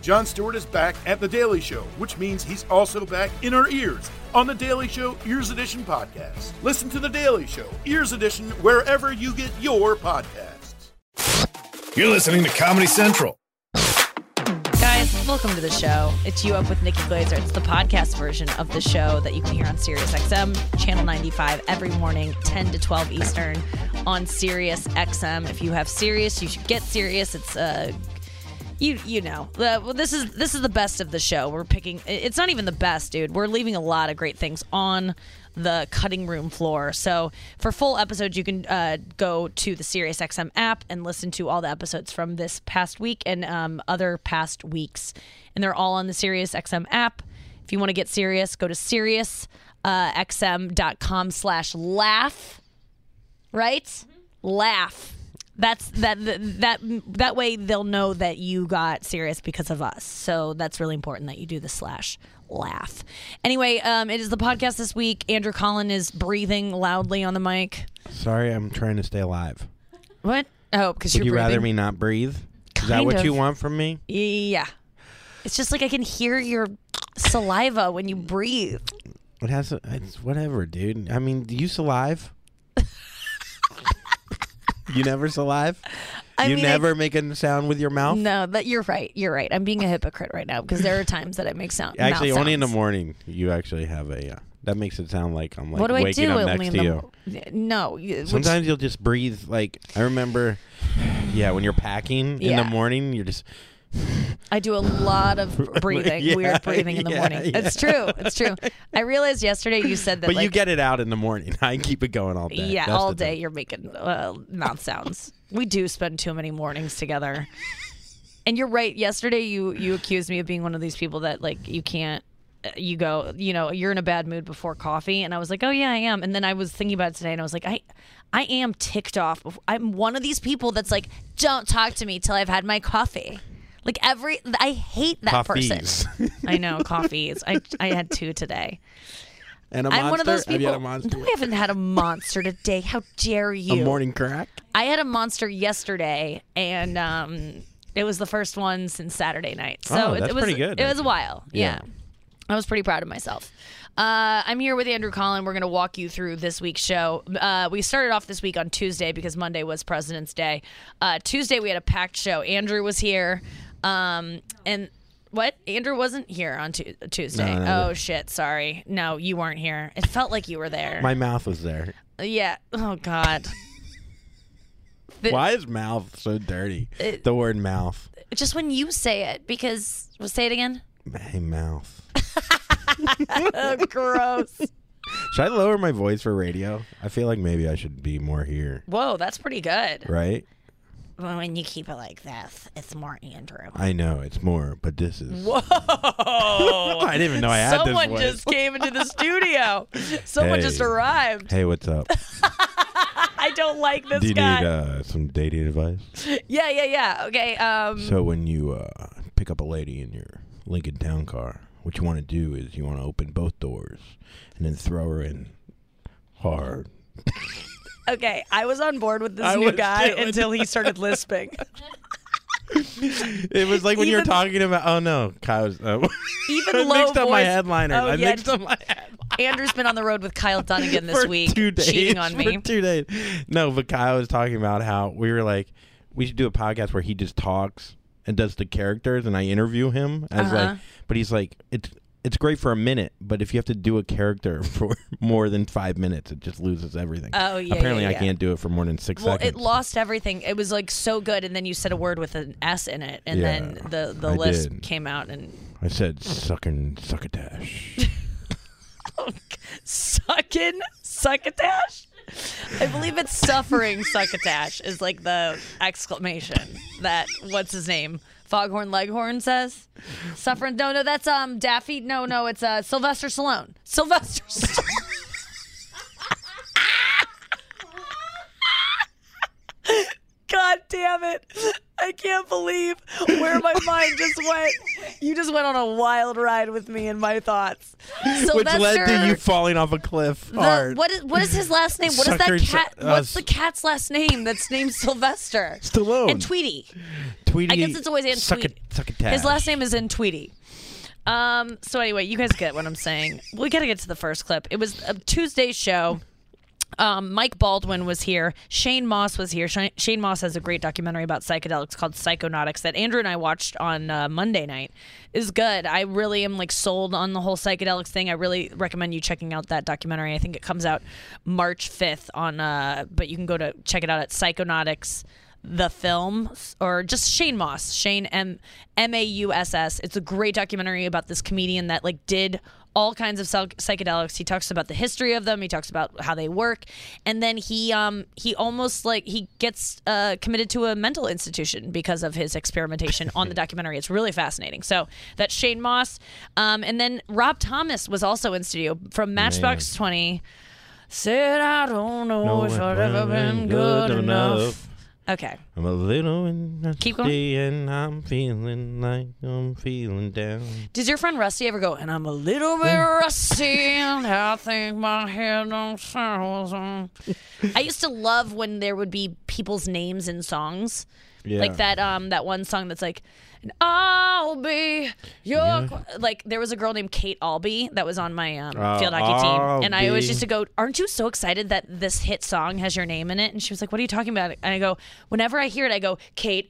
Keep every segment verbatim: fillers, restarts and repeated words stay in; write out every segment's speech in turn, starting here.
Jon Stewart is back at The Daily Show, which means he's also back in our ears on The Daily Show Ears Edition podcast. Listen to The Daily Show Ears Edition wherever you get your podcasts. You're listening to Comedy Central. Guys, welcome to the show. It's You Up with Nikki Glazer. It's the podcast version of the show that you can hear on Sirius X M, Channel ninety-five, every morning, ten to twelve Eastern on Sirius X M. If you have Sirius, you should get Sirius. It's uh, you you know. Uh, well, this is this is the best of the show. We're picking. It's not even the best, dude. We're leaving a lot of great things on the cutting room floor. So for full episodes, you can uh, go to the SiriusXM app and listen to all the episodes from this past week and um, other past weeks. And they're all on the SiriusXM app. If you want to get serious, go to Sirius X M dot com slash laugh. Right? Mm-hmm. Laugh. That's that that that way they'll know that you got serious because of us. So that's really important that you do the slash laugh. Anyway, um, it is the podcast this week. Andrew Collin is breathing loudly on the mic. Sorry, I'm trying to stay alive. What? Oh, because Would you're you breathing? rather me not breathe? Kind Is that what of. you want from me? Yeah. It's just like I can hear your saliva when you breathe. It has. A, it's whatever, dude. I mean, do you salive? You never salive? I you mean, never I, make a sound with your mouth? No, that you're right. You're right. I'm being a hypocrite right now because there are times that I make sound. Actually, mouth only in the sounds. morning you actually have a. Uh, that makes it sound like I'm like what do waking I do up only next in to the, you. No. Which, Sometimes you'll just breathe. Like I remember, yeah, when you're packing in Yeah. the morning, you're just. I do a lot of breathing, Yeah, weird breathing in the yeah, morning. yeah. It's true. It's true. I realized yesterday you said that. But like, you get it out in the morning. I keep it going all day. Yeah, That's all the day thing. you're making uh, mouth sounds. We do spend too many mornings together. And you're right. Yesterday you you accused me of being one of these people that like you can't. You go, you know, you're in a bad mood before coffee, and I was like, oh yeah, I am. And then I was thinking about it today, and I was like, I, I am ticked off. Before. I'm one of these people that's like, don't talk to me till I've had my coffee. Like every, I hate that Coffees. person. I know coffees. I I had two today. And a monster? I'm one of those people. Have you had a monster? No, I haven't had a monster today. How dare you? A morning crack? I had a monster yesterday, and um, it was the first one since Saturday night. So Oh, it, that's it was pretty good, It was a actually. while. Yeah. Yeah. I was pretty proud of myself. Uh, I'm here with Andrew Collin. We're going to walk you through this week's show. Uh, we started off this week on Tuesday because Monday was President's Day. Uh, Tuesday we had a packed show. Andrew was here. Um, and what? Andrew wasn't here on tu- Tuesday. No, no, oh, no. shit. Sorry. No, you weren't here. It felt like you were there. My mouth was there. yeah. Oh, God. The- Why is mouth so dirty? It- the word mouth. Just when you say it, because well, say it again. Hey, mouth. Oh, gross. Should I lower my voice for radio? I feel like maybe I should be more here. Whoa, that's pretty good. Right? Well, when you keep it like this, it's more Andrew. I know it's more, but this is. Whoa! I didn't even know I had Someone this voice. just came into the studio. Someone Hey. just arrived. Hey, what's up? I don't like this Do you guy. need uh, some dating advice? yeah, yeah, yeah. Okay. Um. So when you uh, pick up a lady in your Lincoln Town car, what you want to do is you want to open both doors and then throw her in hard. Okay. I was on board with this I new was guy too. until he started lisping. It was like when you were Even- talking about. Oh no, Kyle's. Uh, Even I low mixed up my voice- headliner. Oh, I yeah. mixed up my headliner. Andrew's been on the road with Kyle Dunnigan this for week, two days, cheating on me. For two days. No, but Kyle was talking about how we were like, we should do a podcast where he just talks and does the characters, and I interview him as Uh-huh. like. But he's like, it's it's great for a minute, but if you have to do a character for more than five minutes, it just loses everything. Oh, yeah, Apparently, yeah, I yeah. can't do it for more than six Well, seconds. it lost everything. It was like so good, and then you said a word with an S in it, and Yeah, then the the I lisp did. came out, and I said sucking succotash. sucking succotash. I believe it's suffering succotash is like the exclamation that what's his name Foghorn Leghorn says. Suffering. No, no, that's um Daffy. No, no, it's uh Sylvester Stallone. Sylvester. Stallone. God damn it. I can't believe where my mind just went. You just went on a wild ride with me and my thoughts. Sylvester, Which led to you falling off a cliff the, hard. what is what is his last name? What is Sucker, that cat? uh, What's the cat's last name that's named Sylvester? Stallone. And Tweety. Tweety. I guess it's always in suck Tweety. A, suck a tash. His last name is in Tweety. Um. So anyway, you guys get what I'm saying. We got to get to the first clip. It was a Tuesday show. Um, Mike Baldwin was here. Shane Moss was here. Shane, Shane Moss has a great documentary about psychedelics called Psychonautics that Andrew and I watched on uh, Monday night. It's good. I really am like sold on the whole psychedelics thing. I really recommend you checking out that documentary. I think it comes out March fifth on, uh, but you can go to check it out at Psychonautics the film, or just Shane Moss, Shane M M A U S S. It's a great documentary about this comedian that like did all kinds of psych- psychedelics. He talks about the history of them. He talks about how they work, and then he um he almost like he gets uh, committed to a mental institution because of his experimentation on the documentary. It's really fascinating. So that's Shane Moss, um, and then Rob Thomas was also in studio from Matchbox Man. twenty. Said I don't know No, if I've ever been good enough. Okay. I'm a little in Keep going. and I'm feeling like I'm feeling down. Does your friend Rusty ever go, and I'm a little bit rusty, and I think my head don't sound. I used to love when there would be people's names in songs. Yeah. Like that um that one song that's like, and I'll be your Yeah. qu-" like there was a girl named Kate Albee that was on my um, Oh, field hockey team, and I always Albee. used to go, aren't you so excited that this hit song has your name in it? And she was like, what are you talking about? And I go, whenever I hear it, I go, Kate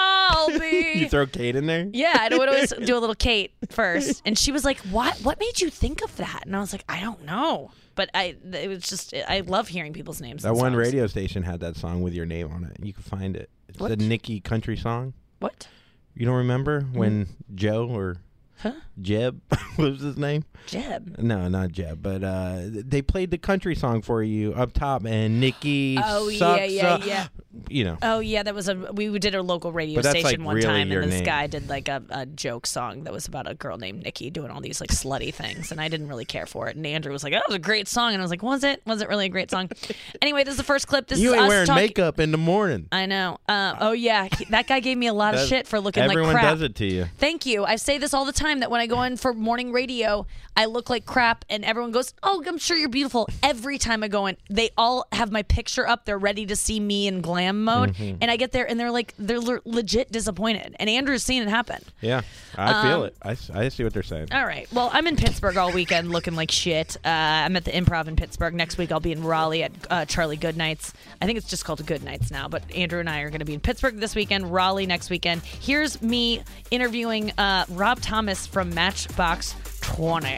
Albee. You throw Kate in there? Yeah, I would always do a little Kate first, and she was like, what what made you think of that? And I was like, I don't know. But I, it was just, I love hearing people's names. That in one songs. radio station had that song with your name on it. You can find it. It's What? a Nicki country song. What? You don't remember when Joe or Huh? Jeb, what was his name? Jeb. No, not Jeb, but uh, they played the country song for you up top, and Nicki Oh, yeah, sucks yeah, up. yeah. You know. Oh yeah, that was a we did a local radio But that's, station like, one really time, your and this name. guy did like a, a joke song that was about a girl named Nikki doing all these like slutty things, and I didn't really care for it. And Andrew was like, "Oh, that was a great song," and I was like, "Was it? Was it really a great song?" Anyway, this is the first clip. This You is ain't us wearing talking. makeup in the morning. I know. Uh, oh yeah, he- that guy gave me a lot of That- shit for looking like Everyone crap. does it to you. Thank you. I say this all the time that when I go in for morning radio, I look like crap, and everyone goes, "Oh, I'm sure you're beautiful." Every time I go in, they all have my picture up. They're ready to see me in glam mode, Mm-hmm. and I get there, and they're like, they're le- legit disappointed. And Andrew's seen it happen. Yeah, I feel Um, it. I, s- I see what they're saying. All right. Well, I'm in Pittsburgh all weekend looking like shit. Uh, I'm at the Improv in Pittsburgh. Next week, I'll be in Raleigh at uh, Charlie Goodnights. I think it's just called Goodnights now, but Andrew and I are going to be in Pittsburgh this weekend, Raleigh next weekend. Here's me interviewing uh, Rob Thomas from Matchbox twenty.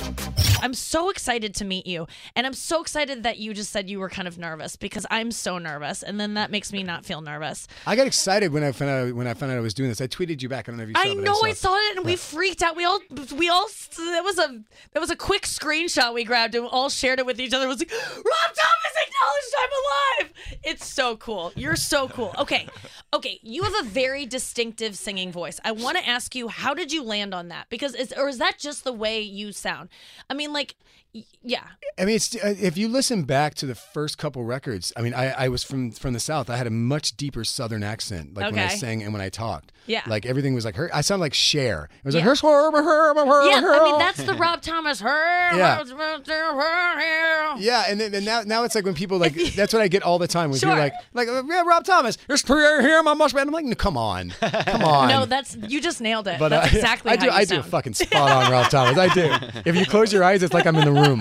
I'm so excited to meet you, and I'm so excited that you just said you were kind of nervous, because I'm so nervous, and then that makes me not feel nervous. I got excited when I found out when I found out I was doing this. I tweeted you back. I don't know if you saw I it. but know I I saw it, and we freaked out. We all, we all, that was a, that was a quick screenshot we grabbed, and we all shared it with each other. It was like, Rob Thomas acknowledged I'm alive. It's so cool. You're so cool. Okay, okay. You have a very distinctive singing voice. I want to ask you, how did you land on that? Because, it's, or is that just the way you sound? I mean, like, y- yeah. I mean, it's, uh, if you listen back to the first couple records, I mean, I, I was from from the South. I had a much deeper Southern accent, like when I Okay. sang and when I talked. Yeah. Like everything was like her. I sound like Cher. It was Yeah. like her. Yeah, I mean, that's the Rob Thomas. Yeah. Yeah, and then and now now it's like when people like that's what I get all the time when Sure. people are like like uh, yeah, Rob Thomas. There's three here, my mush band. I'm like, no, come on, come on. No, that's, you just nailed it. But That's uh, exactly I how do. you I sound. do a fucking spot on Rob Thomas. I do. If you close your eyes, it's like I'm in the room.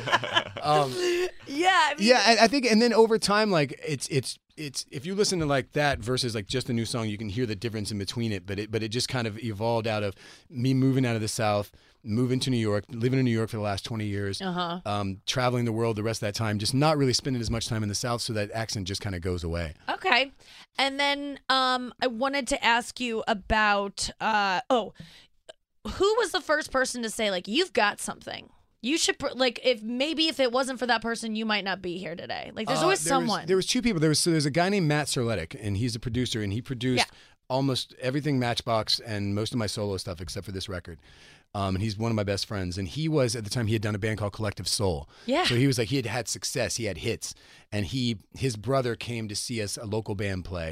Yeah, I mean, Yeah, I, I think, and then over time, like it's it's it's if you listen to like that versus like just a new song, you can hear the difference in between it. But it but it just kind of evolved out of me moving out of the South, moving to New York, living in New York for the last twenty years, Uh-huh. um, traveling the world the rest of that time, just not really spending as much time in the South, so that accent just kind of goes away. Okay. And then um, I wanted to ask you about, uh, oh, who was the first person to say, like, you've got something? You should, pr- like, if maybe if it wasn't for that person, you might not be here today. Like, there's Uh, always there was- someone. there was two people. There was so there's a guy named Matt Serletic, and he's a producer, and he produced Yeah. almost everything Matchbox and most of my solo stuff except for this record. Um, and he's one of my best friends. And he was, at the time, he had done a band called Collective Soul. Yeah. So he was like, he had had success, he had hits, and he his brother came to see us a local band play.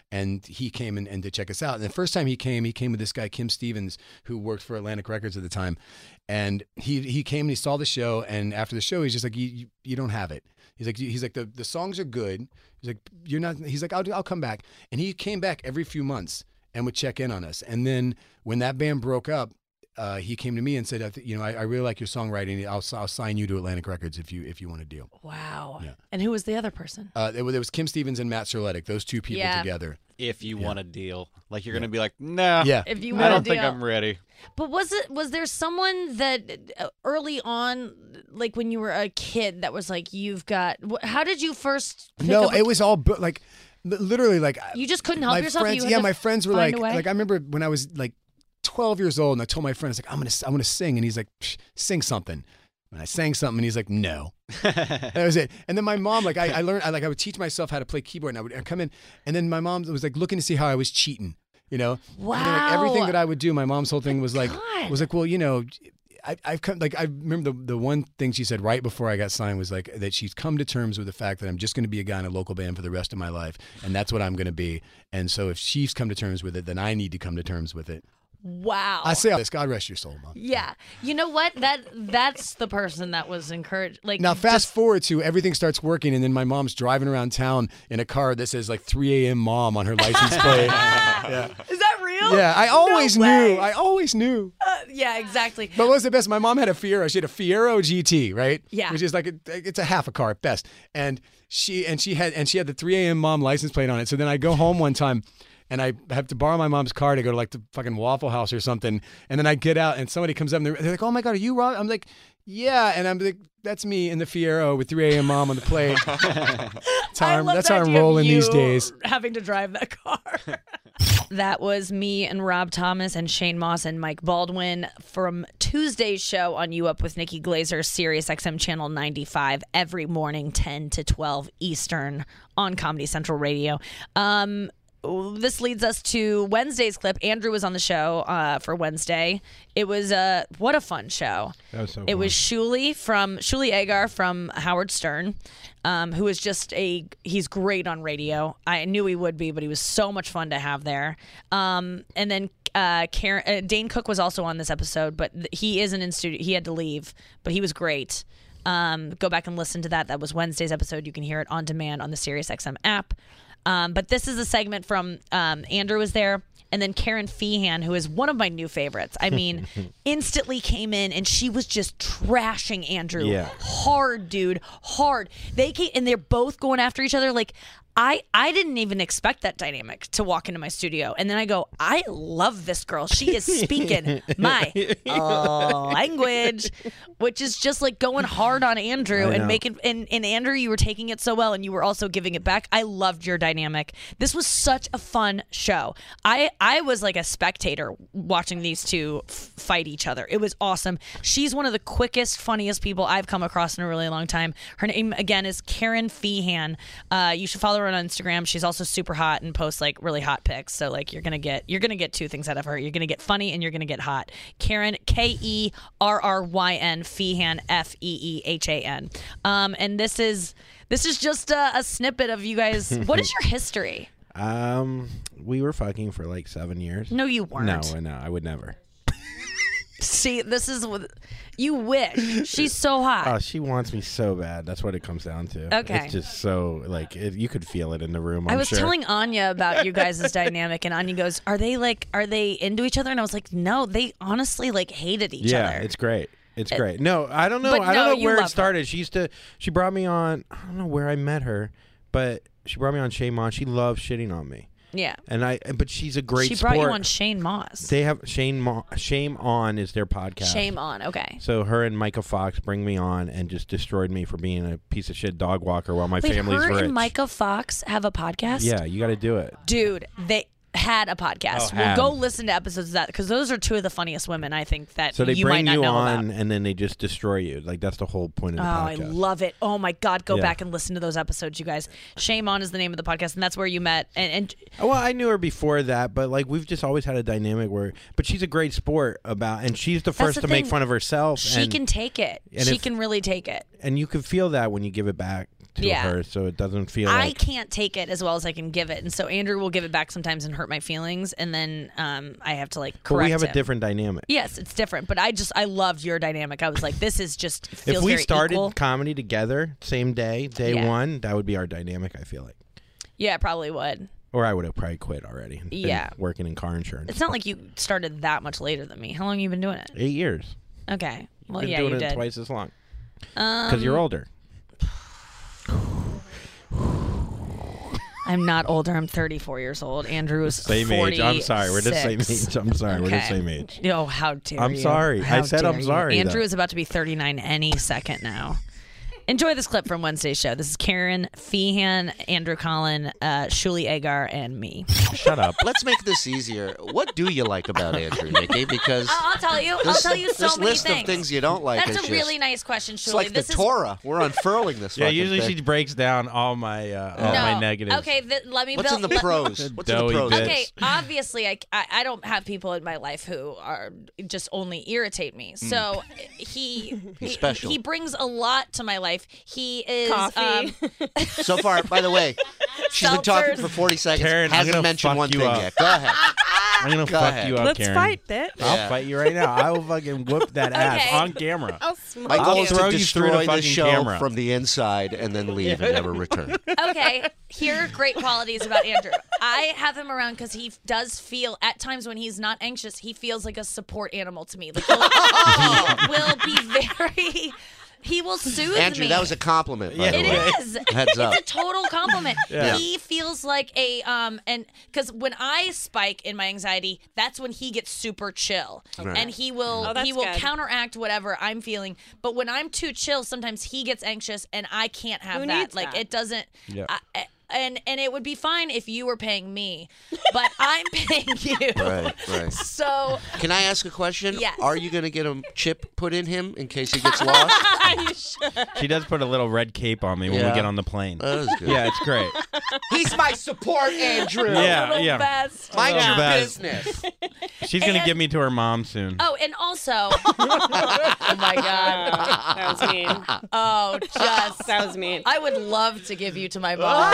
and he came and, and to check us out. And the first time he came, he came with this guy Kim Stevens, who worked for Atlantic Records at the time, and he he came and he saw the show, and after the show, he's just like, you you, you don't have it. He's like, he's like the, the songs are good. He's like, you're not. He's like, I'll I'll come back, and he came back every few months and would check in on us. And then when that band broke up, uh, he came to me and said, I th- you know, I, I really like your songwriting. I'll I'll sign you to Atlantic Records if you if you want a deal. Wow. Yeah. And who was the other person? Uh, there, was- there was Kim Stevens and Matt Serletic, those two people Yeah. together. If you Yeah. want a deal, like you're gonna be like, nah, Yeah. If you I want don't to think deal. I'm ready. But was it was there someone that uh, early on, like when you were a kid, that was like, you've got? wh- How did you first? Pick No, up a- it was all bu- like li- literally like You just couldn't help my yourself. friends. You had Yeah, to my friends were find like, a way? like I remember when I was like twelve years old, and I told my friend, I was like, I'm gonna, I'm gonna sing, and he's like, Psh, sing something. And I sang something, and he's like, no. That was it. And then my mom, like, I, I learned, I like, I would teach myself how to play keyboard, and I would I'd come in, and then my mom was like looking to see how I was cheating, you know. And then, like, everything Wow. that I would do, my mom's whole thing was like, God. was like, well, you know. I, I've come like I remember the the one thing she said right before I got signed was like that she's come to terms with the fact that I'm just going to be a guy in a local band for the rest of my life, and that's what I'm going to be. And so if she's come to terms with it, then I need to come to terms with it. Wow. I say all this. God rest your soul, Mom. Yeah. You know what? That that's the person that was encouraged. Like Now fast just- forward to everything starts working, and then my mom's driving around town in a car that says like three a.m. Mom on her license plate. yeah. Is that real? Yeah, I always No knew. way. I always knew. Uh, yeah, exactly. But what was the best? My mom had a Fiero. She had a Fiero G T, right? Yeah. Which is like a, it's a half a car at best. And she and she had and she had the three a.m. Mom license plate on it. So then I go home one time, and I have to borrow my mom's car to go to like the fucking Waffle House or something. And then I get out, and somebody comes up, and they're, they're like, "Oh my God, are you Rob?" I'm like, "Yeah." And I'm like, "That's me in the Fiero with three a.m. Mom on the plate." That's how I I'm, love that's the how I'm idea of rolling you these days. Having to drive that car. That was me and Rob Thomas and Shane Moss and Mike Baldwin from Tuesday's show on You Up with Nikki Glazer, Sirius X M Channel ninety-five, every morning, ten to twelve Eastern on Comedy Central Radio. Um, this leads us to Wednesday's clip. Andrew was on the show uh, for Wednesday. It was uh, what a fun show. That was so It fun. was Shuli from Shuli Agar from Howard Stern, um, who is just a he's great on radio. I knew he would be, but he was so much fun to have there. Um, and then uh, Karen, uh, Dane Cook was also on this episode, but th- he isn't in studio. He had to leave, but he was great. Um, go back and listen to that. That was Wednesday's episode. You can hear it on demand on the SiriusXM app. Um, but this is a segment from um, Andrew was there, and then Karen Feehan, who is one of my new favorites. I mean, instantly came in and she was just trashing Andrew Yeah. hard, dude, hard. They came and they're both going after each other. Like I, I didn't even expect that dynamic to walk into my studio, and then I go, I love this girl. She is speaking my uh, language, which is just like going hard on Andrew I and know. making. And, and Andrew, you were taking it so well, and you were also giving it back. I loved your dynamic. This was such a fun show. I, I was like a spectator watching these two f- fight each other. It was awesome. She's one of the quickest, funniest people I've come across in a really long time. Her name again is Karen Feehan. Uh, you should follow her on Instagram. She's also super hot and posts like really hot pics. So like you're gonna get you're gonna get two things out of her. You're gonna get funny and you're gonna get hot. Karen K E R R Y N Feehan F E E H A N. Um, and this is this is just a, a snippet of you guys. What is your history? Um, we were fucking for like seven years. No, you weren't. No, no, I would never. See, this is what you wish. She's so hot. Oh, she wants me so bad. That's what it comes down to. Okay. It's just so like it, you could feel it in the room. I'm I was sure. telling Anya about you guys' dynamic, and Anya goes, "Are they like, are they into each other?" And I was like, "No, they honestly like hated each yeah, other." it's great. It's great. No, I don't know. But I no, don't know you where love it her. started. She used to. She brought me on. I don't know where I met her, but she brought me on Shane Moss. She loves shitting on me, yeah. and I. But she's a great. She brought sport. you on Shane Moss. They have Shane. Mo- Shame on is their podcast. Shame on. Okay. So her and Micah Fox bring me on and just destroyed me for being a piece of shit dog walker while my Wait, family's her rich. and Micah Fox have a podcast? Yeah, you got to do it. Dude, they had a podcast. Oh, We'll had. go listen to episodes of that because those are two of the funniest women I think that So they you might bring not you know on about. and then they just destroy you. Like that's the whole point of Oh, the I podcast. love it. Oh my God, go Yeah. back and listen to those episodes, you guys. Shame On is the name of the podcast, and that's where you met. And, and Well, I knew her before that, but like we've just always had a dynamic where. But she's a great sport about, and she's the first the to make thing. fun of herself. she and, can take it. and She if- can really take it. and you can feel that when you give it back to Yeah. her, so it doesn't feel I like. can't take it as well as I can give it, and so Andrew will give it back sometimes and hurt my feelings, and then um, I have to like But correct we have him. a different dynamic. Yes, it's different, but I just I loved your dynamic. I was like, this is just feels If we very started equal. comedy together, same day, day Yeah. one, that would be our dynamic. I feel like, Yeah, it probably would. or I would have probably quit already. and been Yeah. working in car insurance. It's not like you started that much later than me. How long have you been doing it? Eight years. Okay, well, Been yeah, doing you it did. twice as long Um, because you're older. I'm not older. I'm thirty-four years old. Andrew is Same age. I'm sorry. We're the same forty-six. age. I'm sorry. We're the Okay. same age. Oh, how dare I'm you. sorry. I How said I'm dare you. sorry, Andrew though. is about to be thirty-nine any second now. Enjoy this clip from Wednesday's show. This is Karen Feehan, Andrew Collin, uh, Shuli Egar, and me. Shut up. Let's make this easier. What do you like about Andrew, Nikki? Because I'll, I'll tell you. I'll this, tell you so this many list things. of things you don't like That's is a just, really nice question, Shuli. it's like this the is Torah. We're unfurling this. Yeah, fucking usually thing. she breaks down all my uh, all no. my negatives. Okay, th- let me What's build. in the let- pros? What's in the Doughy pros? bits. Okay, obviously, I, I I don't have people in my life who are just only irritate me. So he He's he, special. he brings a lot to my life. He is Coffee. um, So far, by the way, she's been talking Seltzers. for forty seconds. Karen, I'm hasn't gonna mentioned fuck one you thing up. yet. Go ahead. I'm gonna Go fuck ahead. you up, Let's Karen. fight, bitch. Yeah. I'll fight you right now. I will fucking whoop that ass Okay. on camera. I'll smoke My goal you. is throw to you through the destroy the fucking show camera. from the inside and then leave and never return. okay. Here are great qualities about Andrew. I have him around because he does feel at times when he's not anxious, he feels like a support animal to me. Like he'll, he will be very. He will soothe Andrew, me. that was a compliment. By Yeah, the It way. is. Heads up. It's a total compliment. Yeah. He feels like a um and because when I spike in my anxiety, that's when he gets super chill, Right. and he will Oh, that's he will good. counteract whatever I'm feeling. But when I'm too chill, sometimes he gets anxious, and I can't have Who that. needs like that? it doesn't. Yeah. I, I- and and it would be fine if you were paying me, but I'm paying you. Right, right. So Can I ask a question? Yes. Are you going to get a chip put in him in case he gets lost? You should. She does put a little red cape on me when Yeah. we get on the plane. That was good. Yeah, it's great. He's my support, Andrew. Yeah, little yeah. best. Mind Yeah. your Best. business. She's gonna And- give me to her mom soon. Oh, and also, oh my God. That was mean. Oh, just. That was mean. I would love to give you to my mom.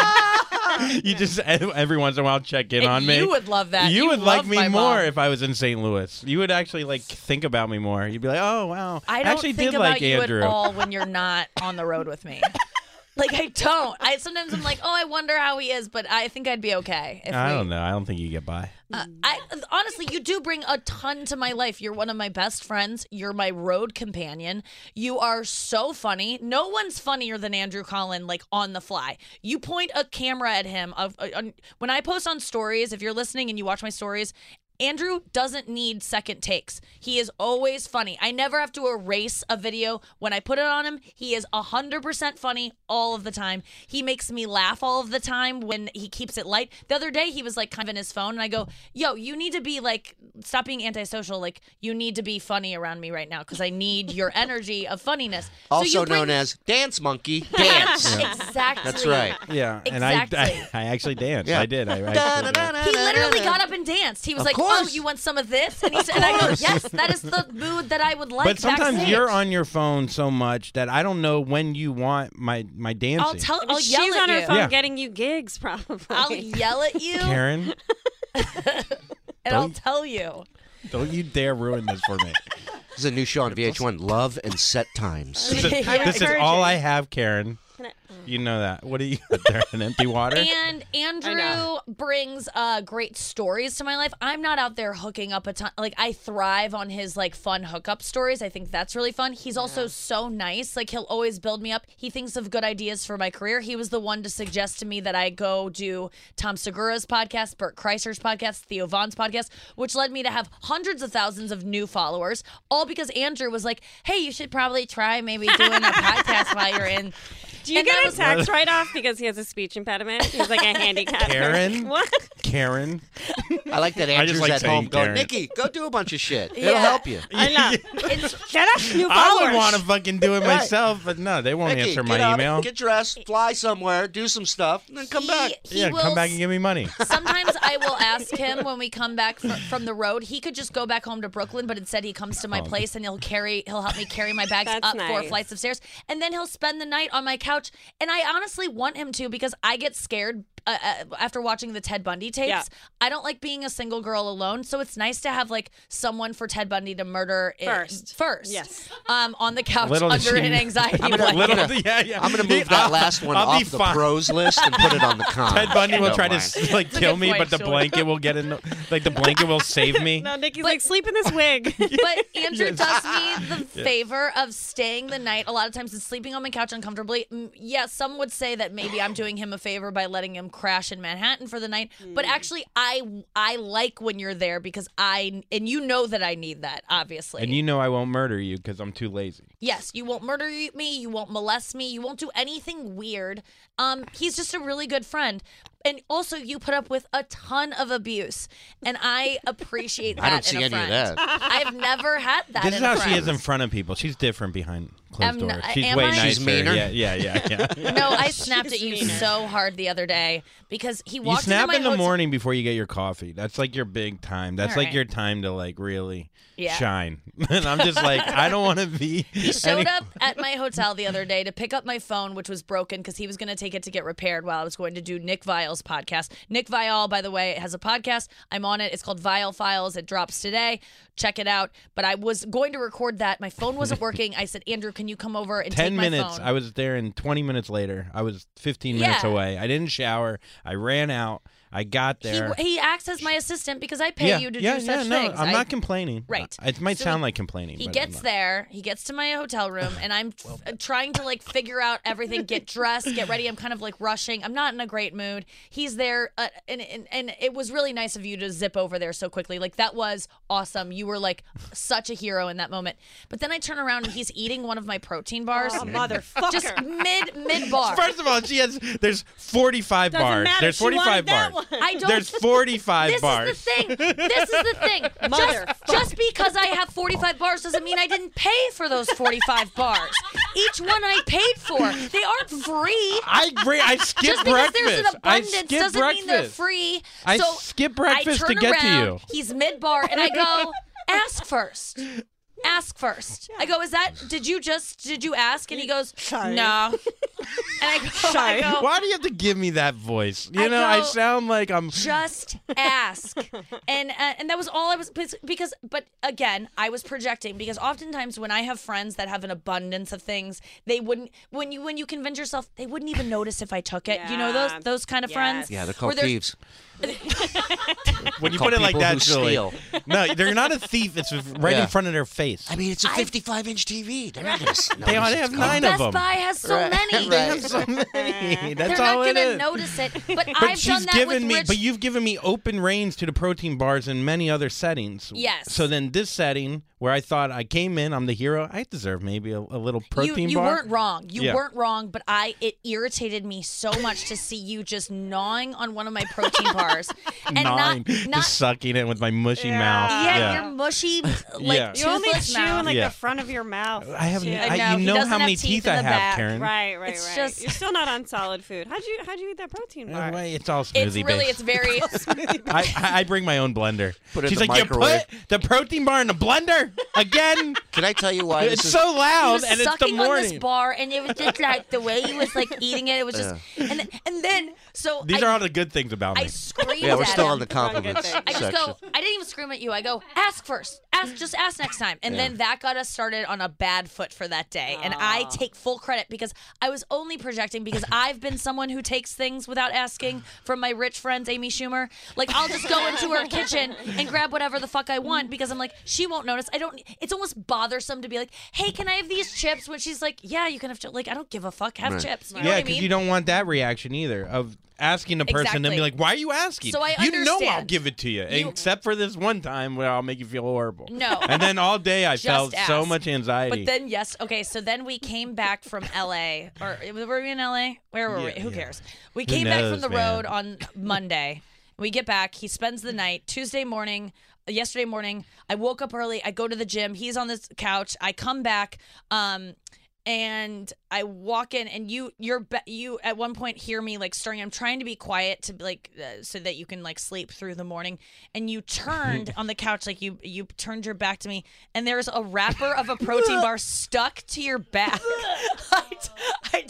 You just every once in a while check in And on me. you would love that. You You would like love me my more mom. if I was in Saint Louis. You would actually like think about me more. You'd be like, "Oh wow, I don't actually think did about like you Andrew." at all when you're not on the road with me. Like I don't. I sometimes I'm like, oh, I wonder how he is, but I think I'd be okay. If I we, don't know. I don't think you get by. Uh, I honestly, you do bring a ton to my life. You're one of my best friends. You're my road companion. You are so funny. No one's funnier than Andrew Collin, like on the fly. You point a camera at him. Of uh, on, when I post on stories, if you're listening and you watch my stories, Andrew doesn't need second takes. He is always funny. I never have to erase a video. When I put it on him, he is one hundred percent funny all of the time. He makes me laugh all of the time when he keeps it light. The other day, he was like kind of in his phone, and I go, yo, you need to be like, stop being antisocial. Like, you need to be funny around me right now because I need your energy of funniness. So Also you bring- known as Dance Monkey. Dance. Exactly. That's right. Yeah, and Exactly. I, I I actually danced. Yeah. I did. I, I actually did. He literally got up and danced. He was Of like, course. "Oh, you want some of this?" And he said, "And I go, yes, that is the mood that I would like." But sometimes backstage. you're on your phone so much that I don't know when you want my my dancing. I'll tell. I'll She's yell at on her you. phone Yeah. getting you gigs, probably. I'll yell at you, Karen, and I'll don't- tell you. don't you dare ruin this for me. This is a new show on V H one, Love and Set Times. This is, Yeah. this is all I have, Karen. You know that. What do you got there? An empty water? And Andrew know. brings uh, great stories to my life. I'm not out there hooking up a ton. Like, I thrive on his, like, fun hookup stories. I think that's really fun. He's also so nice. Like, he'll always build me up. He thinks of good ideas for my career. He was the one to suggest to me that I go do Tom Segura's podcast, Bert Kreischer's podcast, Theo Vaughn's podcast, which led me to have hundreds of thousands of new followers, all because Andrew was like, hey, you should probably try maybe doing a podcast while you're in. Do you And that get a was- tax write-off because he has a speech impediment? He's like a handicap. Karen? What? Karen? I like that I Andrew's just like at saying home going, Karen. Nikki, go do a bunch of shit. Yeah. It'll help you. I know. It's, Shut up, new I followers. would want to fucking do it Right. myself, but no, they won't Nikki, answer get my up, email. get dressed, fly somewhere, do some stuff, and then come he- back. he yeah, will come back and give me money. Sometimes I will ask him when we come back fr- from the road. He could just go back home to Brooklyn, but instead he comes to my Oh. place and he'll carry, he'll help me carry my bags That's up four nice. flights of stairs, and then he'll spend the night on my couch and I honestly want him to because I get scared uh, uh, after watching the Ted Bundy tapes. Yeah. I don't like being a single girl alone, so it's nice to have like someone for Ted Bundy to murder i- First. first. Yes. Um, on the couch Little does under she- an anxiety I'm gonna- blanket. I'm gonna- yeah, yeah. I'm going to move that last one I'll be off the fine. pros list and put it on the cons. Ted Bundy will Don't try to mind. s- like a kill good me, point, but the Sean. blanket will get in. Like the blanket will save me. No, Nikki's But- like, sleep in this wig. But Andrew Yes. does me the favor of staying the night a lot of times and sleeping on my couch uncomfortably. Mm, Yeah, some would say that maybe I'm doing him a favor by letting him crash in Manhattan for the night. But actually, I I like when you're there because I and you know that I need that, obviously. And you know I won't murder you because I'm too lazy. Yes, you won't murder me, you won't molest me, you won't do anything weird. Um, he's just a really good friend. And also, you put up with a ton of abuse, and I appreciate that. I don't in see a any of friend. that. I've never had that. This is in a how she friend. is in front of people. She's different behind closed Am doors. not- She's am way I? nicer. She's meaner? Yeah, yeah, yeah, yeah. No, I snapped at you meaner. so hard the other day because he You walked snap into my in the hotel- morning before you get your coffee. That's like your big time. That's All like right. your time to like really Yeah. shine. And I'm just like, I don't want to be. He showed any- up at my hotel the other day to pick up my phone, which was broken because he was going to take it to get repaired while I was going to do Nick Vile's podcast. Nick Vile, by the way, has a podcast. I'm on it. It's called Vile Files. It drops today. Check it out. But I was going to record that. My phone wasn't working. I said, Andrew, can you come over and ten take my minutes. phone? I was there, and twenty minutes later, I was fifteen minutes Yeah. away. I didn't shower. I ran out. I got there. He, he acts as my assistant because I pay yeah, you to yeah, do yeah, such no, things. I'm I- not complaining. Right. Uh, It might So sound he- like complaining. He but gets I'm not. there. He gets to my hotel room, and I'm f- trying to like figure out everything, get dressed, get ready. I'm kind of like rushing. I'm not in a great mood. He's there, uh, and, and and it was really nice of you to zip over there so quickly. Like that was awesome. You were like such a hero in that moment. But then I turn around and he's eating one of my protein bars. Oh, motherfucker. Just mid mid bar. First of all, she has. There's forty-five Doesn't bars. matter. There's She wanted forty-five that bars. one. I don't. There's forty-five This bars. is the thing. This is the thing. Just, Motherfucker. just because I have forty-five bars doesn't mean I didn't pay for those forty-five bars. Each one I paid for. They aren't free. I bring. I skip Just because breakfast. there's an I abundance skip doesn't breakfast. mean they're free. I so skip breakfast I to turn get to around, you. He's mid bar, and I go, ask first. Ask first. I go, is that, did you just, did you ask? And he goes, Sorry. no. And I go, I go, Why do you have to give me that voice? You I know, I go- sound like I'm. just ask. and uh, and that was all I was, because, but again, I was projecting because oftentimes when I have friends that have an abundance of things, they wouldn't, when you when you convince yourself, they wouldn't even notice if I took it. You know those Yeah. those kind of friends? Yes. Yeah, they're Where called there's- thieves. When you Call put it like people that, who Julie. steal. No, they're not a thief. It's right Yeah. in front of their face. I mean, it's a fifty-five inch T V. They're not going to They already have nine of Best them. Buy has so Right. many. They have so many. That's They're all not it gonna is. notice it. But, But I've she's done that given with me, Rich. but you've given me open reins to the protein bars in many other settings. Yes. So then this setting where I thought I came in, I'm the hero. I deserve maybe a, a little you, protein you bar. weren't wrong. You Yeah. weren't wrong, but I it irritated me so much to see you just gnawing on one of my protein bars and Gnawing, not not just sucking it with my mushy Yeah. mouth. yeah, yeah. your mushy like Yeah. You only toothless chew in mouth. like Yeah. the front of your mouth. I have. Shit. I, I know, you he know doesn't how have many teeth teeth in I the have, back. Karen. Right, right, It's right. just- You're still not on solid food. How'd you how'd you eat that protein bar? Anyway, it's all smoothie It's really based. it's very I, I I bring my own blender. Put it in She's the like, microwave." you put the protein bar in the blender again. Can I tell you why It's this is? so he loud, was and it's the sucking on this morning. bar, and it was just like the way he was like eating it. It was just, and then, and then so These I, are all the good things about me. I screamed Yeah, we're at still him. on the compliments thing. I just section. go, I didn't even scream at you. I go, ask first. Ask, just ask next time. And then that got us started on a bad foot for that day. And I take full credit because I was only projecting because I've been someone who takes things without asking from my rich friends, Amy Schumer. Like, I'll just go into her kitchen and grab whatever the fuck I want because I'm like, she won't notice. I don't, it's almost bothersome to be like, hey, can I have these chips? When she's like, yeah, you can have chips. Like, I don't give a fuck. Have Right. chips. You know yeah, what I because mean? you don't want that reaction either of asking a person and Exactly. be like, why are you asking? So I you know I'll understand. give it to you, You- except for this one time where I'll make you feel horrible. No. And then all day I Just felt so ask. much anxiety. But then, yes, okay, so then we came back from L A. Or were we in L A? Where were Yeah, we? Who yeah. cares? We Who came back from knows, the man? road on Monday. We get back. He spends the night. Tuesday morning, yesterday morning, I woke up early. I go to the gym. He's on this couch. I come back. Um, and I walk in, and you, you're, be- you at one point hear me like stirring. I'm trying to be quiet to like, uh, so that you can like sleep through the morning. And you turned on the couch, like you, you turned your back to me, and there's a wrapper of a protein bar stuck to your back. I, I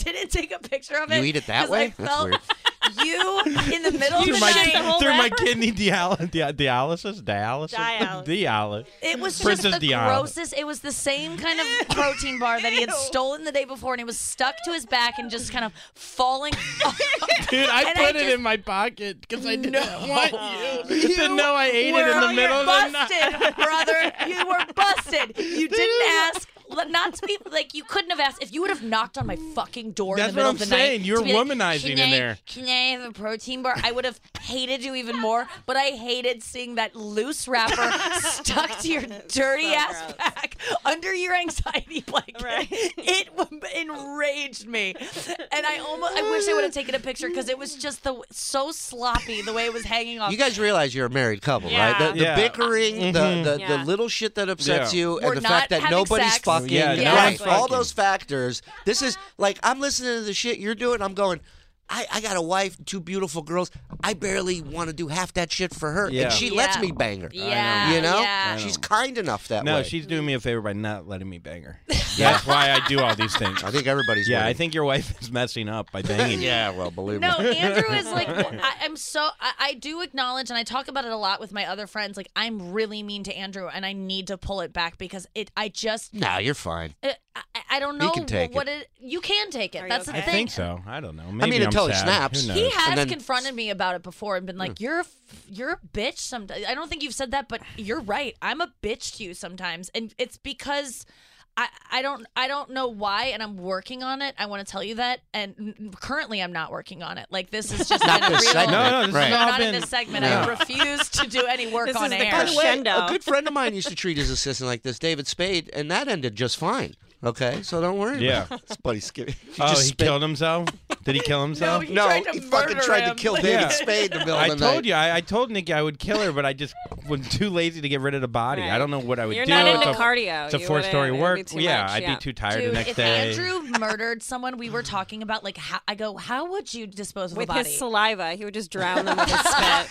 didn't take a picture of it. You eat it that 'cause way? I That's felt weird. you in the middle of through the my, night. through my kidney dial- dia- dialysis, dialysis, Dialysis. dialysis. It was Princess just the Diana. grossest. It was the same kind of protein bar that he had stolen the day before, and it was stuck to his back and just kind of falling. Dude, I And put I it just- in my pocket because I didn't No. want you, to know I ate it in the You're middle of the night. busted, brother. You were busted. You didn't ask. Not to be like you couldn't have asked if you would have knocked on my fucking door That's in the middle what of the I'm saying. night. You're to be like, womanizing "Can in I- there." Can I have a protein bar? I would have hated you even more, but I hated seeing that loose wrapper stuck to your dirty so ass gross. back under your anxiety blanket. Right. It w- enraged me, and I almost I wish I would have taken a picture because it was just the so sloppy the way it was hanging off. You guys realize you're a married couple, Yeah. right? The, the Yeah. bickering, Mhm. the, the, Yeah. the little shit that upsets Yeah. you, We're and the not fact that having nobody's sex. fucking, Yeah, no right? one's All fucking. those factors. This is like I'm listening to the shit you're doing. I'm going. I, I got a wife, two beautiful girls. I barely want to do half that shit for her, Yeah. and she lets Yeah. me bang her. Yeah, You know, yeah. she's kind enough that No, way. she's doing me a favor by not letting me bang her. That's why I do all these things. I think everybody's. Yeah, I winning. think your wife is messing up by banging you. Yeah, well, believe No, me. Andrew is like, I, I'm so, I, I do acknowledge, and I talk about it a lot with my other friends. Like, I'm really mean to Andrew, and I need to pull it back because it, I just, Nah, you're fine. I, I, I don't know can take what it. You can take it. Are you That's the okay? I thing. think so. I don't know. Maybe I mean, I'm until he sad. snaps. Who knows? He has And then- confronted me about it before and been like, "You're, a f- you're a bitch." Sometimes I don't think you've said that, but you're right. I'm a bitch to you sometimes, and it's because. I, I don't I don't know why, and I'm working on it. I want to tell you that, and n- currently I'm not working on it. Like this is just Not been a this real. segment. No, no, this Right. has No, all not been. in this segment. No. I refuse to do any work This on is the air. By the way, Crescendo. a good friend of mine used to treat his assistant like this, David Spade, and that ended just fine. Okay, so don't worry. Yeah. about it. This buddy's scared. He Oh, just he spit- killed himself? Did he kill himself? he No, tried to he fucking murder tried him. to kill Like- David Yeah. Spade in the middle I of the night. told you. I, I told Nikki I would kill her, but I just was too lazy to get rid of the body. I don't know what I would You're do. not it's into a, cardio. It's a You four-story wouldn't- work. it'd be too yeah, much, I'd yeah. be too tired Dude, the next if day. Andrew murdered someone, we were talking about like how I go, how would you dispose of With a body? his saliva, he would just drown them with his spit.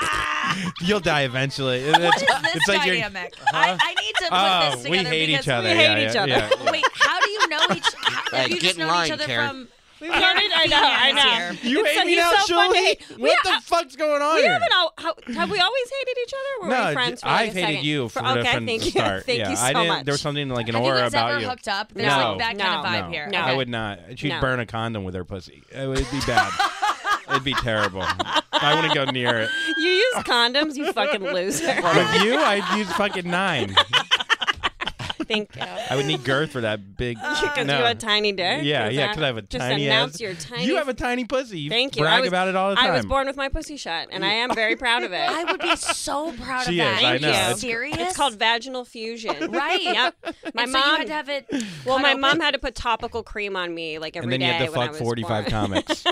You'll die eventually. What It's, is this it's like you're. dynamic? I, I need to put Oh, this we together hate because each other. we yeah, hate yeah, each other. yeah, yeah. Wait, how do you know each? How, Hey, have you get just in known line, each other Karen. from? We've known it. I know. I know. Here. You It's hate so- me he's now, so fun to Julie? hate. What We- the fuck's going on We here? haven't all. How, have we always hated each other? Or were No, we friends j- for like I've a hated second? you For- from, okay, from thank the you. start. Thank yeah, you so I didn't. much. There was something like an Have you aura guys about ever you. hooked up? There's No. like that kind of No. vibe no, here. No. I Okay. would not. She'd No. burn a condom with her pussy. It would be bad. It'd be terrible. I wouldn't go near it. You use condoms, you fucking loser. With you, I'd use fucking nine. Thank you. I would need girth for that big. Because no. you have a tiny dick. Yeah, Is yeah, that- because I have a just tiny announce ass. your tiny. You have a tiny pussy. You Thank you. brag I was, about it all the time. I was born with my pussy shut, and I am very proud of it. I would be so proud She of is, that. I Thank know. you. It's- Serious? It's called vaginal fusion. Right. Yep. My And so mom you had to have it. Well, cut my open? mom had to put topical cream on me like every and day then you had to when I fuck was forty-five born. comics.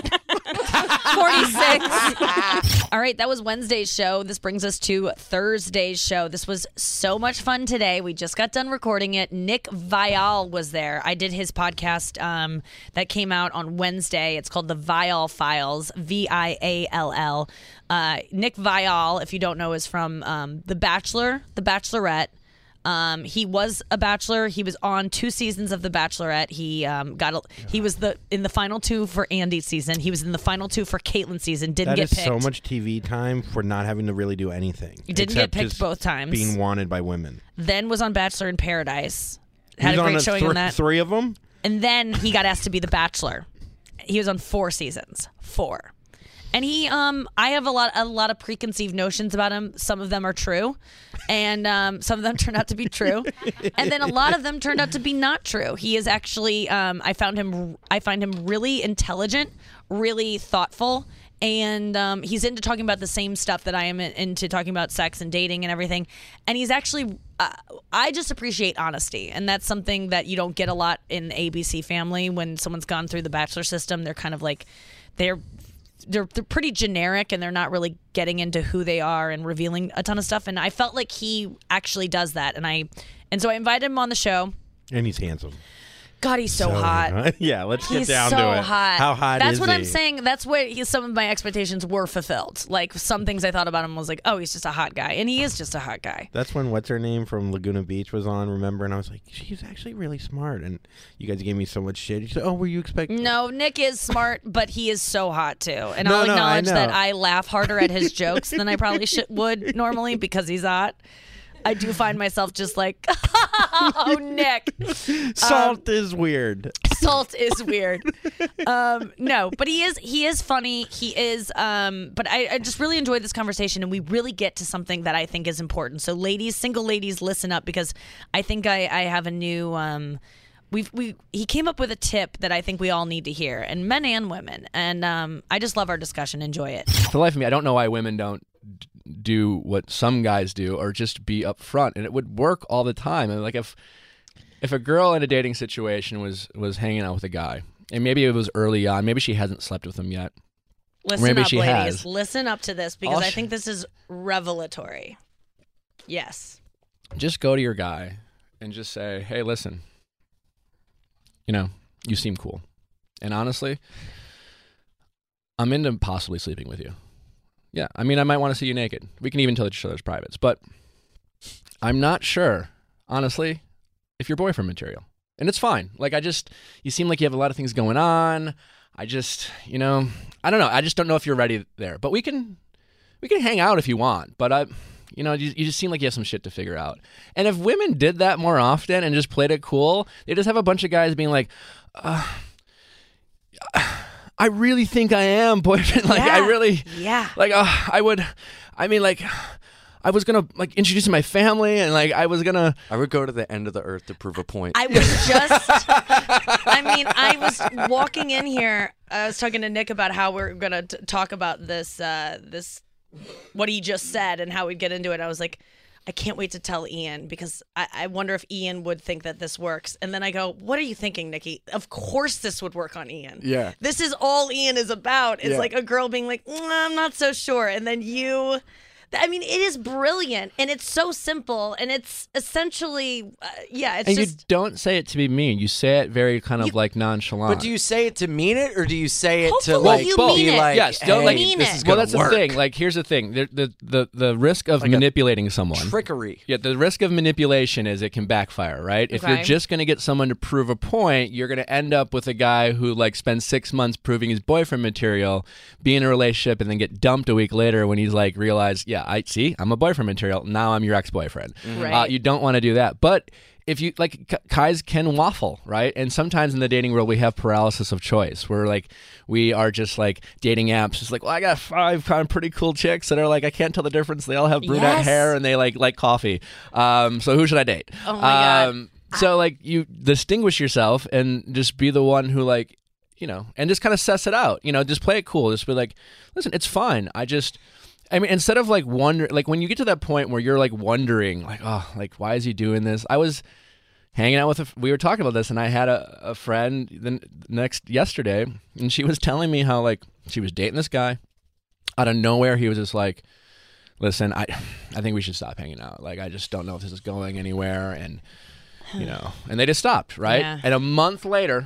forty-six. All right, that was Wednesday's show. This brings us to Thursday's show. This was so much fun today. We just got done recording it. Nick Viall was there. I did his podcast um, that came out on Wednesday. It's called The Viall Files, V I A L L. Uh, Nick Viall, if you don't know, is from um, The Bachelor, The Bachelorette. Um, he was a bachelor. He was on two seasons of The Bachelorette. He um, got a, he was the in the final two for Andy's season. He was in the final two for Caitlin's season. Didn't That get is picked. so much T V time for not having to really do anything. You didn't except get picked just both times. Being wanted by women. Then was on Bachelor in Paradise. He Had was a great on showing th- on that. Three of them. And then he got asked to be the Bachelor. He was on four seasons. Four. And he, um, I have a lot, a lot of preconceived notions about him. Some of them are true, and um, some of them turned out to be true, and then a lot of them turned out to be not true. He is actually, um, I found him, I find him really intelligent, really thoughtful, and um, he's into talking about the same stuff that I am into talking about, sex and dating and everything. And he's actually, uh, I just appreciate honesty, and that's something that you don't get a lot in the A B C family. When someone's gone through the Bachelor system, they're kind of like, they're. They're, they're pretty generic, and they're not really getting into who they are and revealing a ton of stuff. And I felt like he actually does that. And I, and so I invited him on the show. And he's handsome. God, he's so, hot. Yeah, let's He's get down so to it. hot. How hot That's is what he? I'm saying. That's what he, some of my expectations were fulfilled. Like some things I thought about him was like, oh, he's just a hot guy, and he is just a hot guy. That's when what's her name from Laguna Beach was on. Remember, and I was like, she's actually really smart. And you guys gave me so much shit. You said, oh, were you expecting? No, Nick is smart, but he is so hot too. And No, I'll no, I acknowledge know. that I laugh harder at his jokes than I probably should would normally because he's hot. I do find myself just like, oh, Nick. Salt um, is weird. Salt is weird. Um, no, but he is he is funny. He is, um, but I, I just really enjoyed this conversation, and we really get to something that I think is important. So ladies, single ladies, listen up, because I think I, I have a new... Um, We've we he came up with a tip that I think we all need to hear, and men and women. And um, I just love our discussion. Enjoy it. For the life of me, I don't know why women don't d- do what some guys do, or just be upfront. And it would work all the time. And like if if a girl in a dating situation was was hanging out with a guy, and maybe it was early on, maybe she hasn't slept with him yet. Listen maybe up, she ladies. has. Listen up to this, because All I sh- think this is revelatory. Yes. Just go to your guy and just say, "Hey, listen. You know, you seem cool. And honestly, I'm into possibly sleeping with you. Yeah, I mean, I might want to see you naked. We can even tell each other's privates. But I'm not sure, honestly, if you're boyfriend material. And it's fine. Like, I just, you seem like you have a lot of things going on. I just, you know, I don't know. I just don't know if you're ready there. But we can, we can hang out if you want. But I... You know, you, you just seem like you have some shit to figure out. And if women did that more often and just played it cool, they just have a bunch of guys being like, uh, I really think I am boyfriend. Like, yeah. I really, yeah. like, uh, I would, I mean, like, I was going to, like, introduce my family, and, like, I was going to. I would go to the end of the earth to prove a point. I was just, I mean, I was walking in here, I was talking to Nick about how we're going to talk about this, uh, this, what he just said and how we'd get into it. I was like, I can't wait to tell Ian, because I, I wonder if Ian would think that this works. And then I go, what are you thinking, Nikki? Of course this would work on Ian. Yeah. This is all Ian is about. It's Yeah. like a girl being like, mm, I'm not so sure. And then you... I mean, it is brilliant, and it's so simple, and it's essentially, uh, yeah, it's And just... you don't say it to be mean. You say it very kind of You- like nonchalant. But do you say it to mean it, or do you say it to Hopefully like you be mean it. like, Yes, don't hey, like- Mean this it. is Well, gonna that's work? the thing. Like, here's the thing. The, the, the, the risk of Like a manipulating someone. Trickery. Yeah, the risk of manipulation is it can backfire, right? If Okay. you're just going to get someone to prove a point, you're going to end up with a guy who like spends six months proving his boyfriend material, be in a relationship, and then get dumped a week later when he's like realized, yeah, I see, I'm a boyfriend material. Now I'm your ex-boyfriend. Right. Uh, you don't want to do that. But if you like, K- guys can waffle, right? And sometimes in the dating world, we have paralysis of choice, where like we are just like dating apps. It's like, well, I got five kind of pretty cool chicks that are like, I can't tell the difference. They all have brunette Yes. hair and they like like coffee. Um, so who should I date? Oh my God. um, So like you distinguish yourself and just be the one who like, you know, and just kind of suss it out. You know, just play it cool. Just be like, listen, it's fine. I just. I mean, instead of like wonder, like when you get to that point where you're like wondering, like, oh, like why is he doing this? I was hanging out with, a, we were talking about this, and I had a, a friend the next yesterday, and she was telling me how like she was dating this guy. Out of nowhere, he was just like, listen, I, I think we should stop hanging out. Like, I just don't know if this is going anywhere, and you know, and they just stopped, right? Yeah. And a month later,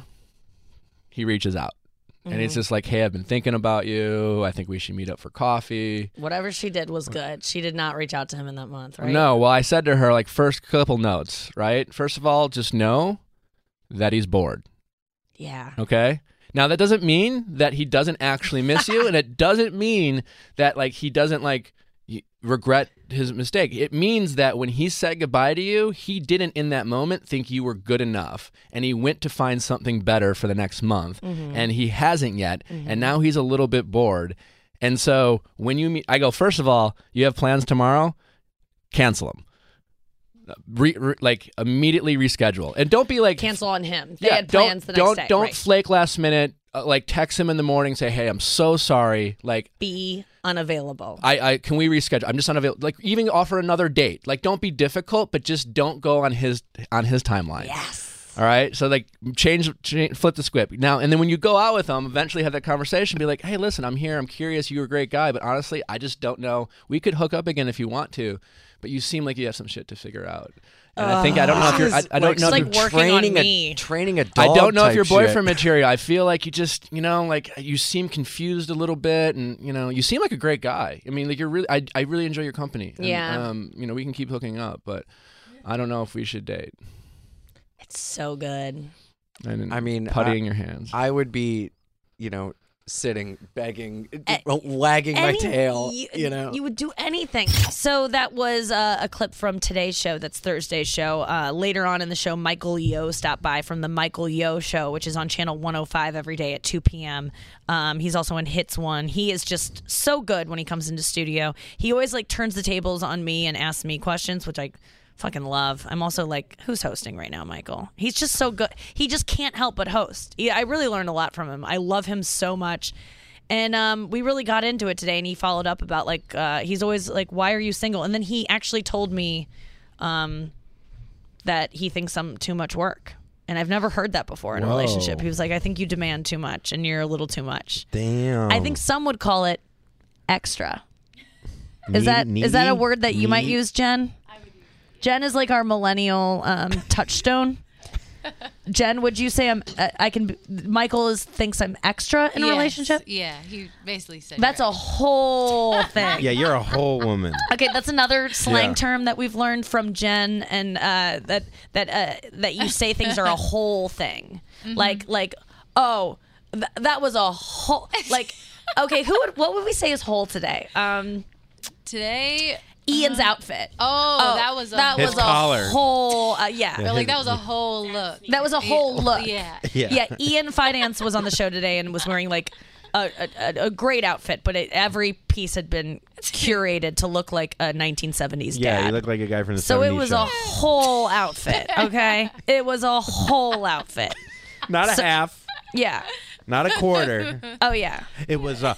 he reaches out. And it's just like, hey, I've been thinking about you. I think we should meet up for coffee. Whatever she did was good. She did not reach out to him in that month, right? No, well, I said to her, like, first couple notes, right? First of all, just know that he's bored, Yeah. okay? Now, that doesn't mean that he doesn't actually miss you, and it doesn't mean that, like, he doesn't, like, y- regret his mistake. It means that when he said goodbye to you, he didn't in that moment think you were good enough, and he went to find something better for the next month, and he hasn't yet, and now he's a little bit bored. And so when you meet, I go, first of all, you have plans tomorrow? Cancel them. Re, re, like immediately reschedule, and don't be like Cancel on him. They yeah, had plans don't the next don't day. don't right. flake last minute. Uh, like text him in the morning, say, hey, I'm so sorry. Like Be unavailable. I, I can we reschedule? I'm just unavailable. Like even offer another date. Like don't be difficult, but just don't go on his on his timeline. Yes. All right. So like change, change flip the script now, and then when you go out with them, eventually have that conversation. Be like, hey, listen, I'm here. I'm curious. You're a great guy, but honestly, I just don't know. We could hook up again if you want to. but you seem like you have some shit to figure out. And I think I don't know if This you're. I, is I don't know like if you're working on training me. a training a dog. I don't know if type you're boyfriend shit. material. I feel like you just, you know, like you seem confused a little bit, and you know, you seem like a great guy. I mean, like you're really. I I really enjoy your company. And, Yeah. Um. You know, we can keep hooking up, but I don't know if we should date. It's so good. And I mean, putty I- in your hands. I would be, you know, sitting, begging, A- wagging my Any- tail. You, know, you would do anything. So that was uh, a clip from today's show. That's Thursday's show. Uh, later on in the show, Michael Yo stopped by from the Michael Yo Show, which is on Channel one oh five every day at two p.m. Um, he's also in Hits One. He is just so good when he comes into studio. He always like turns the tables on me and asks me questions, which I fucking love. I'm also like, who's hosting right now, Michael? He's just so good. He just can't help but host. He, I really learned a lot from him. I love him so much. And um, we really got into it today, and he followed up about, like, uh, he's always like, why are you single? And then he actually told me um, that he thinks I'm too much work. And I've never heard that before in a Whoa. relationship. He was like, I think you demand too much, and you're a little too much. Damn. I think some would call it extra. Needy- Is that is that a needy? word that you might Needy? use, Jen? Jen is like our millennial um, touchstone. Jen, would you say I'm? Uh, I can. Be, Michael is thinks I'm extra in a Yes, relationship. Yeah, he basically said That's you're a whole thing. Yeah, you're a whole woman. Okay, that's another slang Yeah. term that we've learned from Jen, and uh, that that uh, that you say things are a whole thing. Mm-hmm. Like like oh, th- that was a whole like. Okay, who would what would we say is whole today? Um, today. Ian's outfit. Oh, that was a that His was collar. a whole uh, yeah. Or like that was a whole look. That was a whole look. Yeah. Yeah. Yeah, Ian Finance was on the show today and was wearing like a, a, a great outfit, but it, every piece had been curated to look like a nineteen seventies Yeah, dad. you look like a guy from the so it seventies was show. a whole outfit, okay? It was a whole outfit. Not a so- half, Yeah. not a quarter. Oh, yeah. It was a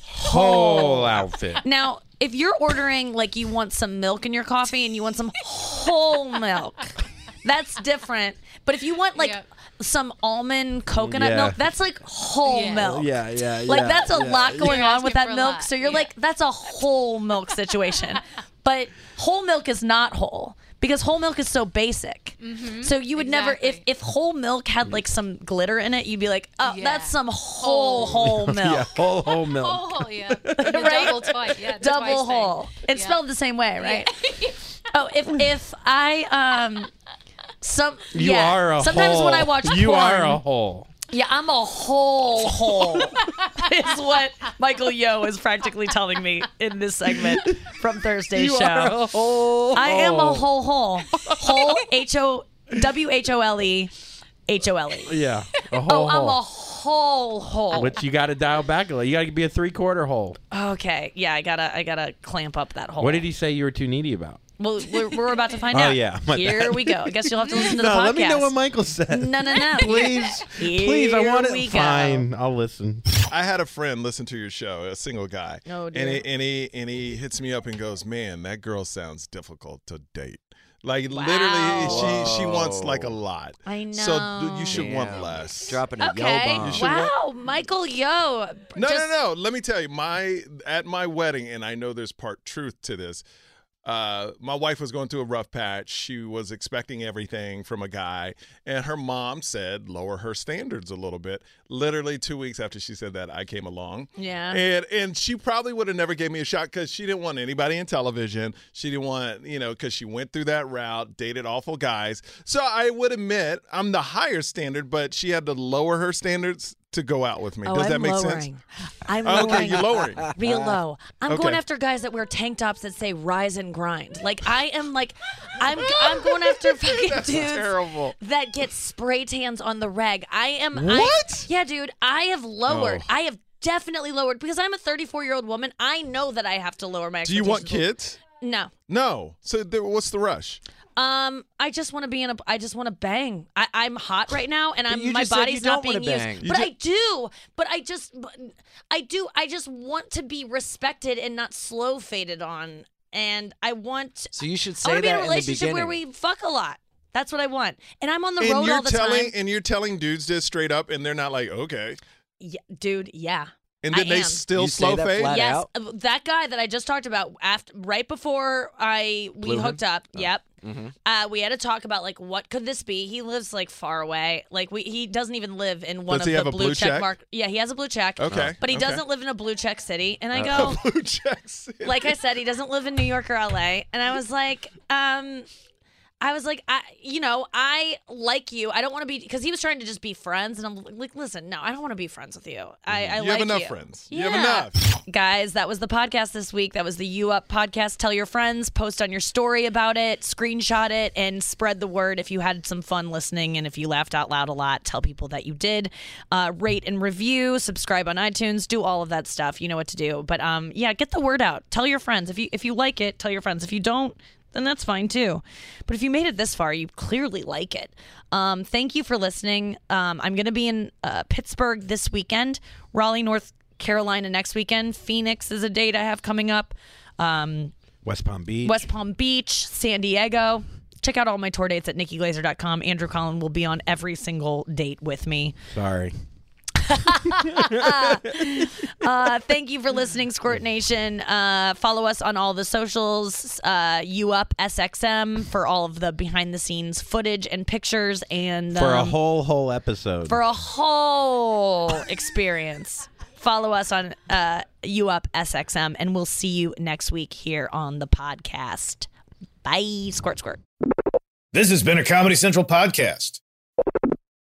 whole outfit. Now, if you're ordering, like, you want some milk in your coffee and you want some whole milk, that's different. But if you want, like, Yep. some almond coconut Yeah. milk, that's, like, whole Yeah. milk. Yeah, yeah, yeah. Like, that's a yeah. lot going You're on with asking that for a milk. lot. So you're Yeah. like, that's a whole milk situation. But whole milk is not whole because whole milk is so basic. So you would never, if, Exactly. if whole milk had, like, some glitter in it, you'd be like, oh, Yeah. that's some whole, whole milk. Yeah, whole whole milk. Oh yeah. And the Right? Double twice. Yeah. the Double twice thing. whole. It's Yeah. spelled the same way, right? Oh, if if I um some You yeah. are a sometimes whole. when I watch You porn, are a whole. yeah, I'm a whole whole. Is what Michael Yo is practically telling me in this segment from Thursday's You show. are a whole. I am a hole. whole whole. Whole H O W H O L E H O L E. Yeah, a Oh, whole I'm a hole. whole hole. Which you got to dial back a little. You got to be a three quarter hole. Okay, yeah, I gotta I gotta clamp up that hole. What did he say you were too needy about? Well, we're, we're about to find Oh, out. yeah, my Here bad. we go. I guess you'll have to listen to the No, podcast. let me know what Michael said. No, no, no. Please, Here please, I want we it. go. Fine, I'll listen. I had a friend listen to your show, a single guy. Oh, dear. and he, and he and he hits me up and goes, "Man, that girl sounds difficult to date. Like Wow. literally, she she wants like a lot. I So know. th- you should want Damn. less. dropping a Okay. yo bomb. should Wow, Michael Yo. No, Just- no, no. Let me tell you, my at my wedding, and I know there's part truth to this. Uh, my wife was going through a rough patch. She was expecting everything from a guy, and her mom said, "Lower her standards a little bit." Literally two weeks after she said that, I came along. Yeah. And and she probably would have never gave me a shot because she didn't want anybody in television. She didn't want, you know, because she went through that route, dated awful guys. So I would admit I'm the higher standard, but she had to lower her standards to go out with me. Oh, Does that I'm make lowering. sense? I'm Okay, lowering. you're lowering. Real low. I'm Okay. going after guys that wear tank tops that say "rise and grind." Like I am like, I'm I'm going after fucking That's dudes terrible. that get spray tans on the reg. I am. I- What? yeah, dude. I have lowered. Oh. I have definitely lowered because I'm a thirty-four year old woman. I know that I have to lower my. Do you want expectations. kids? No. No. So there, what's the rush? Um, I just want to be in a. I just want to bang. I, I'm hot right now, and I'm you my just said body's you not don't wanna being used. bang. You But ju- I do. But I just, but I do. I just want to be respected and not slow faded on. And I want. So you should I say want to be in that a in the relationship beginning. where we fuck a lot. That's what I want. And I'm on the and road you're all the telling time. and you're telling dudes this straight up, and they're not like, okay. Yeah, dude. Yeah. And I then they am. still You say slow that fade? flat Yes, out? uh, that guy that I just talked about, after right before I we Blew him? hooked up. Oh. Yep. Mm-hmm. Uh, we had to talk about like what could this be? He lives like far away. Like we, he doesn't even live in one Does of he the have a blue, blue check? mark. Yeah, he has a blue check. Okay, but he okay. doesn't live in a blue check city. And I Uh, go, Blue check city. like I said, he doesn't live in New York or L A. And I was like, um. I was like, I, you know, I like you. I don't want to be, because he was trying to just be friends, and I'm like, listen, no, I don't want to be friends with you. I, I You like have enough you. friends. Yeah. You have enough. Guys, that was the podcast this week. That was the You Up podcast. Tell your friends, post on your story about it, screenshot it, and spread the word if you had some fun listening and if you laughed out loud a lot. Tell people that you did. Uh, rate and review, subscribe on iTunes, do all of that stuff. You know what to do. But um, yeah, get the word out. Tell your friends. If you if you like it, tell your friends. If you don't, then that's fine too. But if you made it this far, you clearly like it. Um, thank you for listening. Um, I'm going to be in uh, Pittsburgh this weekend, Raleigh, North Carolina next weekend. Phoenix is a date I have coming up. Um, West Palm Beach. West Palm Beach, San Diego. Check out all my tour dates at nikki glazer dot com. Andrew Collin will be on every single date with me. Sorry. uh, thank you for listening, Squirt Nation. Uh, follow us on all the socials. Uh, U Up S X M for all of the behind the scenes footage and pictures, and For a um, whole, whole episode. for a whole experience. Follow us on uh, U Up S X M, and we'll see you next week here on the podcast. Bye, squirt, squirt. This has been a Comedy Central podcast.